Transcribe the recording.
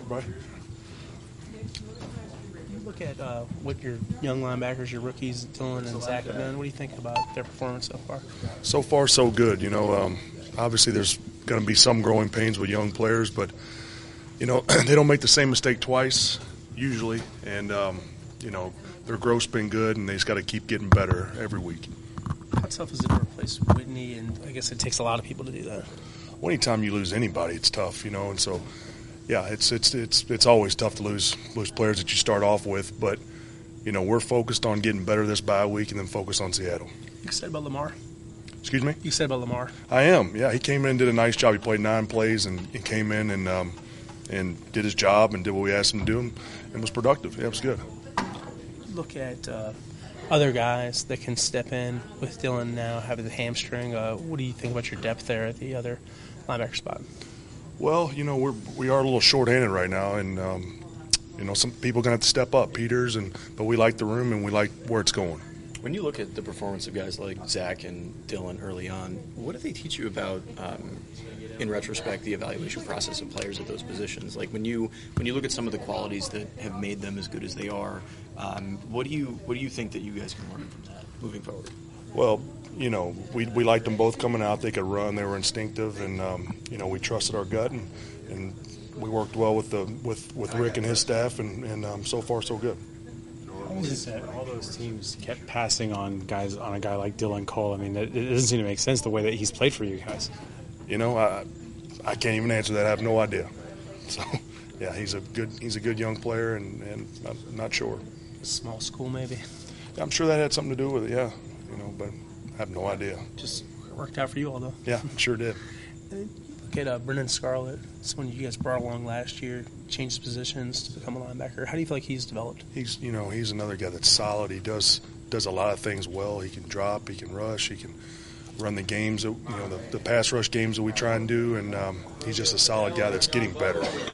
everybody. You look at what your young linebackers, your rookies, Dylan and Zach, have done. What do you think about their performance so far? So far, so good. Obviously there's going to be some growing pains with young players, but, they don't make the same mistake twice usually. And, their growth's been good, and they just got to keep getting better every week. How tough is it to replace Whitney? And I guess it takes a lot of people to do that. Well, anytime you lose anybody, it's tough, and so, yeah, it's always tough to lose players that you start off with. But, we're focused on getting better this bye week and then focus on Seattle. You said about Lamar? Excuse me? You said about Lamar? I am, yeah. He came in and did a nice job. He played 9 plays and came in and did his job and did what we asked him to do and was productive. Yeah, it was good. Look at other guys that can step in with Dylan now having the hamstring. What do you think about your depth there at the other linebacker spot? Well, we are a little short-handed right now, and some people are going to have to step up, but we like the room and we like where it's going. When you look at the performance of guys like Zach and Dylan early on, what do they teach you about, in retrospect, the evaluation process of players at those positions? Like when you look at some of the qualities that have made them as good as they are, what do you think that you guys can learn from that moving forward? Well, we liked them both coming out. They could run. They were instinctive, and we trusted our gut, and we worked well with Rick and his staff, and so far so good. All those teams kept passing on a guy like Dylan Cole. I mean, it doesn't seem to make sense the way that he's played for you guys. I can't even answer that. I have no idea. So, yeah, he's a good young player, and I'm not sure. Small school, maybe. I'm sure that had something to do with it. Yeah, but I have no idea. Just worked out for you all, though. Yeah, sure did. Look at Brendan Scarlett. Someone you guys brought along last year, changed positions to become a linebacker. How do you feel like he's developed? He's another guy that's solid. He does a lot of things well. He can drop, he can rush, he can run the games, the pass rush games that we try and do, and he's just a solid guy that's getting better.